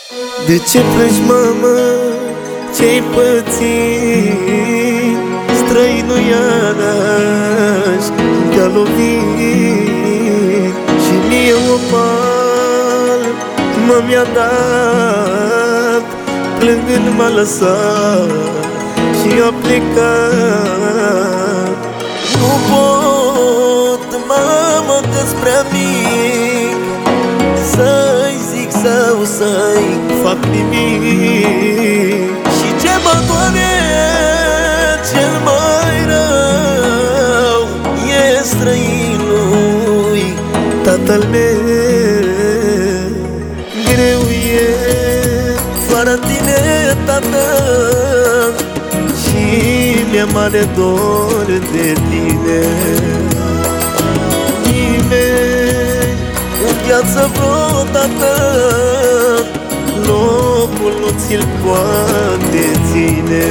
De ce plângi, mamă? Ce-ai pățit? Străinul iarăși te-a lovit și mie o palmă mi-a dat. Plângând m-a lăsat și a plecat. Nu pot, mamă, că-s prea mic să-i zic sau să-i fac nimic. Și ce mă doare cel mai rău e străinul tatăl meu. Greu e fără tine, tată, și mi-e mare dor de tine. Nimeni în viață vreodată locul nu ți-l poate ține.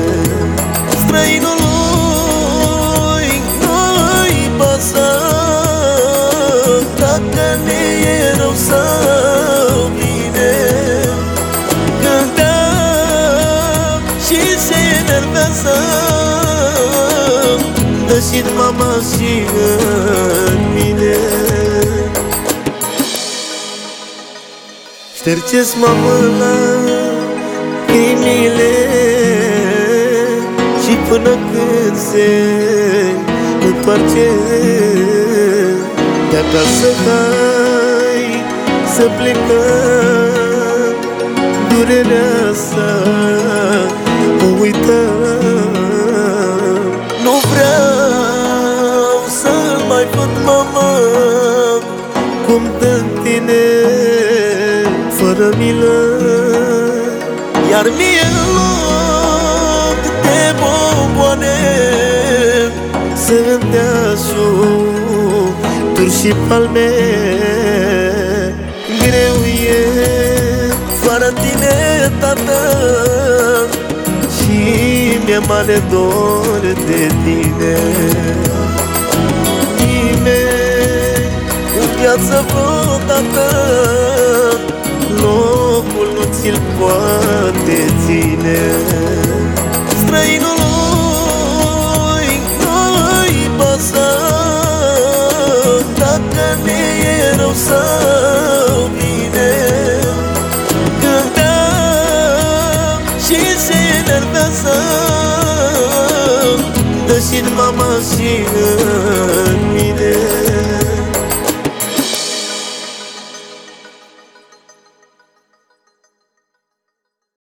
Străinului nu-i pasă dacă ne e rău sau bine. Gândeam și se enervează, dă și-n mama și în mine. Ștergeți, mamă, lacrimile și până când se întoarce de acasă, hai să plecăm. Durerea asta o uităm. Nu vreau să-l mai văd, mamă, cum dă-n tine fără milă. Iar mie în loc de bomboane să-mi dea șuturi și palme. Greu e fără tine, tată, și mi-e mare dor de tine. Nimeni în viață vreodată locul nu ți-l poate ține. Străinului nu-i pasă dacă ne e rău sau bine. Gândeam și se enervează, dă și-n mama și în